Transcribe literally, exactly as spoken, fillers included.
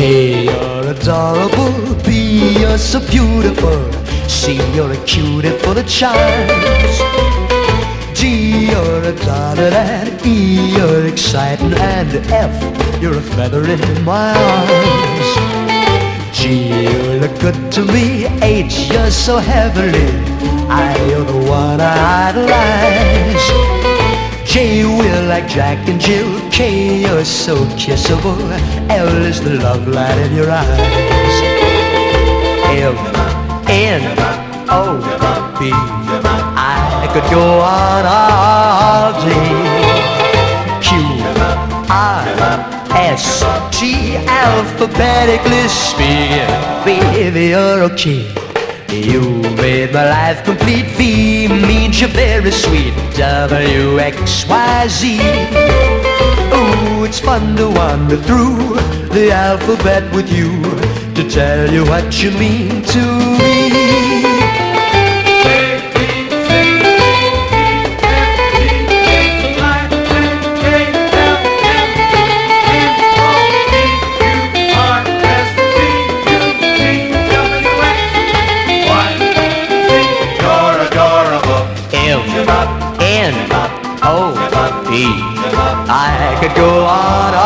A, you're adorable. B, you're so beautiful. C, you're a cutie full of charms. G, you're a darling. And E, you're exciting. And F, you're a feather in my arms. G, you look good to me. H, you're so heavenly. I, you're the one I idolize. J, we're like Jack and Jill. K, you're so kissable. L is the love light in your eyes. M, N, O, P, I could go on all day. Q, R, S, T, alphabetically speaking. Baby, you're okay. You made my life complete. V means you're very sweet. W, X, Y, Z. Ooh, it's fun to wander through the alphabet with you, to tell you what you mean to me. N, O, P, I could go on